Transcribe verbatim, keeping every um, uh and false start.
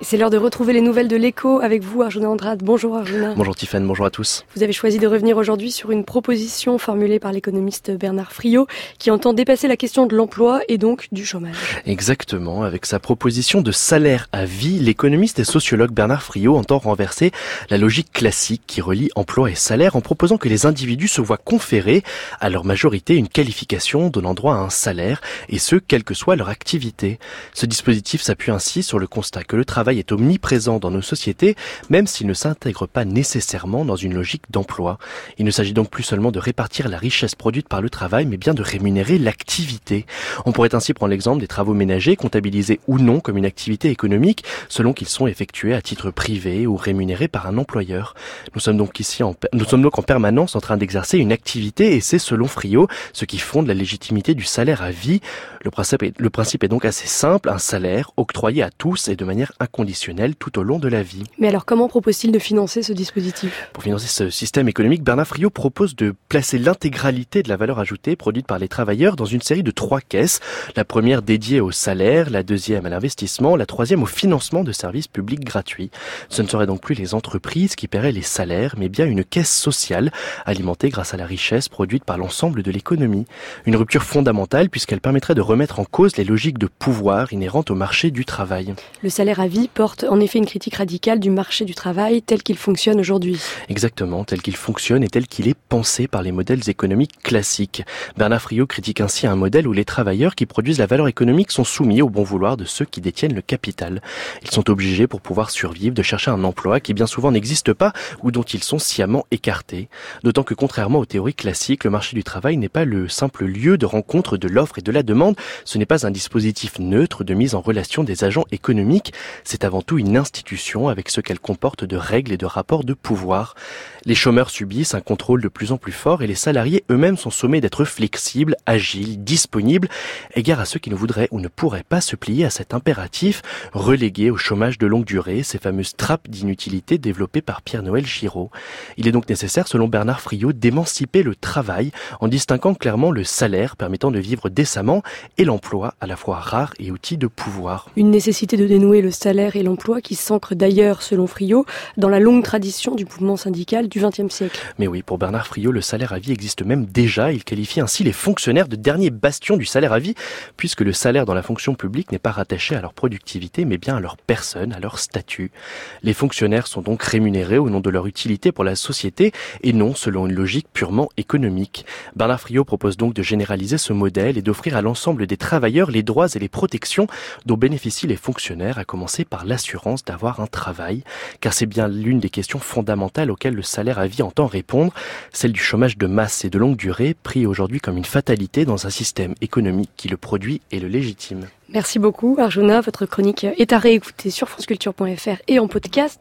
C'est l'heure de retrouver les nouvelles de l'écho avec vous, Arjuna Andrade. Bonjour Arjuna. Bonjour Tiffany, bonjour à tous. Vous avez choisi de revenir aujourd'hui sur une proposition formulée par l'économiste Bernard Friot qui entend dépasser la question de l'emploi et donc du chômage. Exactement, avec sa proposition de salaire à vie, l'économiste et sociologue Bernard Friot entend renverser la logique classique qui relie emploi et salaire en proposant que les individus se voient conférer à leur majorité une qualification donnant droit à un salaire, et ce, quelle que soit leur activité. Ce dispositif s'appuie ainsi sur le constat que le travail est omniprésent dans nos sociétés, même s'il ne s'intègre pas nécessairement dans une logique d'emploi. Il ne s'agit donc plus seulement de répartir la richesse produite par le travail, mais bien de rémunérer l'activité. On pourrait ainsi prendre l'exemple des travaux ménagers, comptabilisés ou non comme une activité économique, selon qu'ils sont effectués à titre privé ou rémunérés par un employeur. Nous sommes donc ici en, nous sommes donc en permanence en train d'exercer une activité, et c'est selon Friot ce qui fonde la légitimité du salaire à vie. Le principe est, le principe est donc assez simple, un salaire octroyé à tous et de manière inconditionnelle tout au long de la vie. Mais alors comment propose-t-il de financer ce dispositif ? Pour financer ce système économique, Bernard Friot propose de placer l'intégralité de la valeur ajoutée produite par les travailleurs dans une série de trois caisses. La première dédiée au salaire, la deuxième à l'investissement, la troisième au financement de services publics gratuits. Ce ne seraient donc plus les entreprises qui paieraient les salaires, mais bien une caisse sociale alimentée grâce à la richesse produite par l'ensemble de l'économie. Une rupture fondamentale puisqu'elle permettrait de remettre en cause les logiques de pouvoir inhérentes au marché du travail. Le salaire à vie porte en effet une critique radicale du marché du travail tel qu'il fonctionne aujourd'hui. Exactement, tel qu'il fonctionne et tel qu'il est pensé par les modèles économiques classiques. Bernard Friot critique ainsi un modèle où les travailleurs qui produisent la valeur économique sont soumis au bon vouloir de ceux qui détiennent le capital. Ils sont obligés, pour pouvoir survivre, de chercher un emploi qui bien souvent n'existe pas ou dont ils sont sciemment écartés. D'autant que contrairement aux théories classiques, le marché du travail n'est pas le simple lieu de rencontre de l'offre et de la demande. Ce n'est pas un dispositif neutre de mise en relation des agents économiques. C'est avant tout une institution avec ce qu'elle comporte de règles et de rapports de pouvoir. Les chômeurs subissent un contrôle de plus en plus fort et les salariés eux-mêmes sont sommés d'être flexibles, agiles, disponibles, égard à ceux qui ne voudraient ou ne pourraient pas se plier à cet impératif, relégués au chômage de longue durée, ces fameuses trappes d'inutilité développées par Pierre-Noël Giraud. Il est donc nécessaire, selon Bernard Friot, d'émanciper le travail en distinguant clairement le salaire permettant de vivre décemment et l'emploi à la fois rare et outil de pouvoir. Une nécessité de dénouer le salaire et l'emploi qui s'ancre d'ailleurs, selon Friot, dans la longue tradition du mouvement syndical du vingtième siècle. Mais oui, pour Bernard Friot, le salaire à vie existe même déjà. Il qualifie ainsi les fonctionnaires de dernier bastion du salaire à vie, puisque le salaire dans la fonction publique n'est pas rattaché à leur productivité, mais bien à leur personne, à leur statut. Les fonctionnaires sont donc rémunérés au nom de leur utilité pour la société et non selon une logique purement économique. Bernard Friot propose donc de généraliser ce modèle et d'offrir à l'ensemble des travailleurs les droits et les protections dont bénéficient les fonctionnaires, à commencer par l'assurance d'avoir un travail, car c'est bien l'une des questions fondamentales auxquelles le salaire à vie entend répondre, celle du chômage de masse et de longue durée, pris aujourd'hui comme une fatalité dans un système économique qui le produit et le légitime. Merci beaucoup Arjuna, votre chronique est à réécouter sur franceculture point f r et en podcast.